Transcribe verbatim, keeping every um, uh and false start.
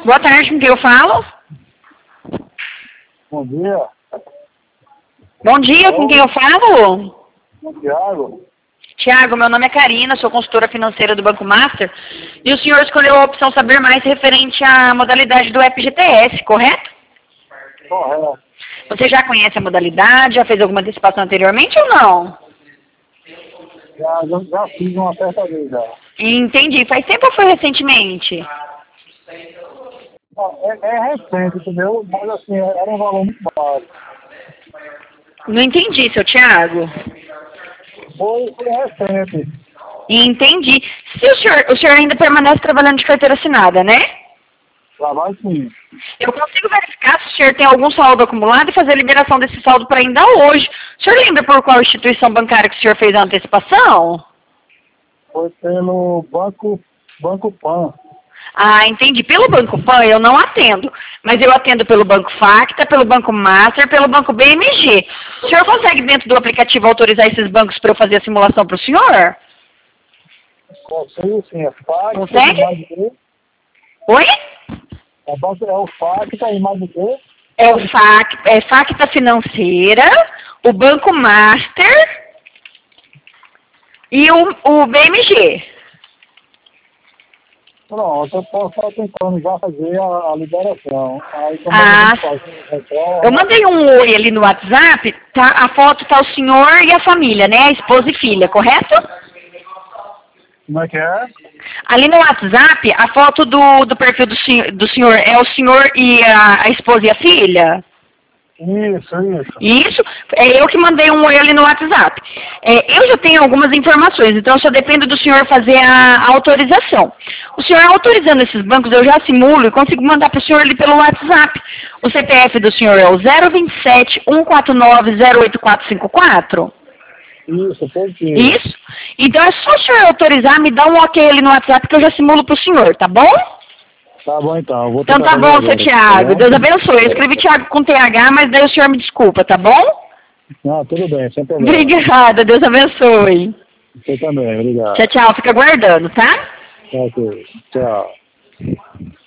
Boa tarde, com quem eu falo? Bom dia. Bom dia, com quem eu falo? Tiago. Tiago, meu nome é Karina, sou consultora financeira do Banco Master. E o senhor escolheu a opção saber mais referente à modalidade do F G T S, correto? Correto. Você já conhece a modalidade, já fez alguma antecipação anteriormente ou não? Já, já, já fiz uma certa vez já. Entendi. Faz tempo ou foi recentemente? Não, é, é recente, entendeu? Mas assim, era um valor muito baixo. Não entendi, seu Tiago. Foi, foi recente. Entendi. Se o senhor, o senhor ainda permanece trabalhando de carteira assinada, né? Trabalho sim. Eu consigo verificar se o senhor tem algum saldo acumulado e fazer a liberação desse saldo para ainda hoje. O senhor lembra por qual instituição bancária que o senhor fez a antecipação? Foi pelo Banco, Banco Pan. Ah, entendi. Pelo Banco Pan eu não atendo, mas eu atendo pelo Banco Facta, pelo Banco Master, pelo Banco B M G. O senhor consegue dentro do aplicativo autorizar esses bancos para eu fazer a simulação para o senhor? Consigo sim, é Facta. Consegue? Mais o quê? Oi? É, banco, é o Facta e mais o quê? É o Fac, é Facta Financeira, o Banco Master e o, o B M G. Pronto, eu posso estar tentando já fazer a, a liberação. Aí como Ah, a gente faz reforma, eu mandei um oi ali no WhatsApp, tá? A foto tá o senhor e a família, né? A esposa e filha, correto? como é que é? Ali no WhatsApp, a foto do, do perfil do, senhor- do senhor é o senhor e a, a esposa e a filha? Isso, isso. Isso, é eu que mandei um oi ali no WhatsApp. É, eu já tenho algumas informações, então só depende do senhor fazer a, a autorização. O senhor autorizando esses bancos, eu já simulo e consigo mandar para o senhor ali pelo WhatsApp. O C P F do senhor é o zero dois sete, um quatro nove, zero oito quatro cinco quatro? Isso, positivo. Isso? Então é só o senhor autorizar, me dá um ok ali no WhatsApp que eu já simulo para o senhor, tá bom? Tá bom então, eu vou Então tentar tá fazer bom, agora, seu tá Thiago. bom? Deus abençoe. Eu escrevi Thiago com T H, mas daí o senhor me desculpa, tá bom? Não, tudo bem, sem problema. Obrigada, Deus abençoe. Você também, obrigado. Tchau, tchau. Fica aguardando, tá? Ok, tchau.